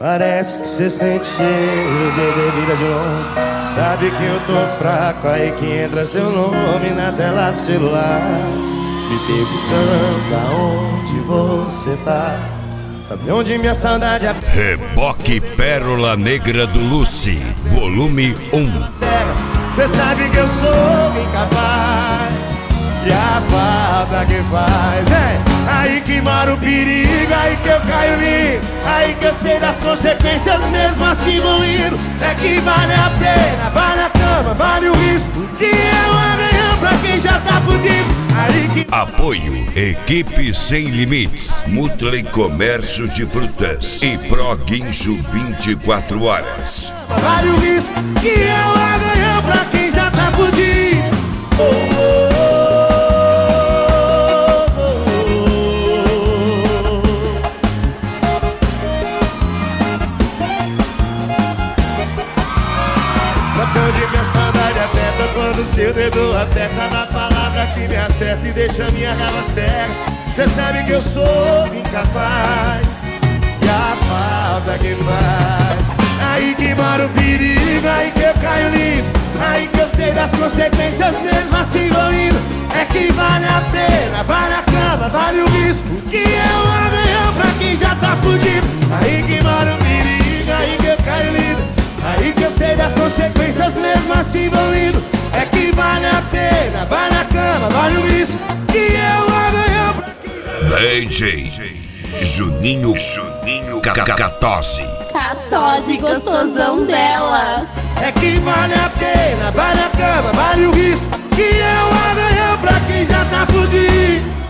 Parece que cê sente cheiro de bebida de longe. Sabe que eu tô fraco, aí que entra seu nome na tela do celular. Me perguntando aonde você tá. Sabe onde minha saudade é? Reboque Pérola Negra do Lucy, volume 1. Cê sabe que eu sou incapaz. E a falta que faz aí que mora o perigo, aí que eu caio lindo, aí que eu sei das consequências mesmo assim vou indo. É que vale a pena, vale a cama, vale o risco, que é um arranhão pra quem já tá fudido. Aí que... Apoio Equipe Sem Limites, Mutley Comércio de Frutas e Pro Guincho 24 horas. Vale o risco, que é um arranhão pra quem já tá fudido. Sabe onde minha saudade aperta quando seu dedo aperta na palavra que me acerta e deixa minha raiva cega. Cê sabe que eu sou incapaz e a falta que faz. Aí que mora o perigo, aí que eu caio lindo, aí que eu sei das consequências mesmo assim vou indo. É que vale a pena, vale a cama, vale o risco, que é um arranhão pra quem já tá fudido. Aí que mora o perigo, aí que eu caio lindo, aí que eu sei das consequências mesmo assim vou indo. É que vale a pena, vale a cama, vale o risco, que é um arranhão pra quem já tá fudido. DJ Juninho Catose. Catose gostosão dela. É que vale a pena, vale a cama, vale o risco, que é um arranhão pra quem já tá fudido.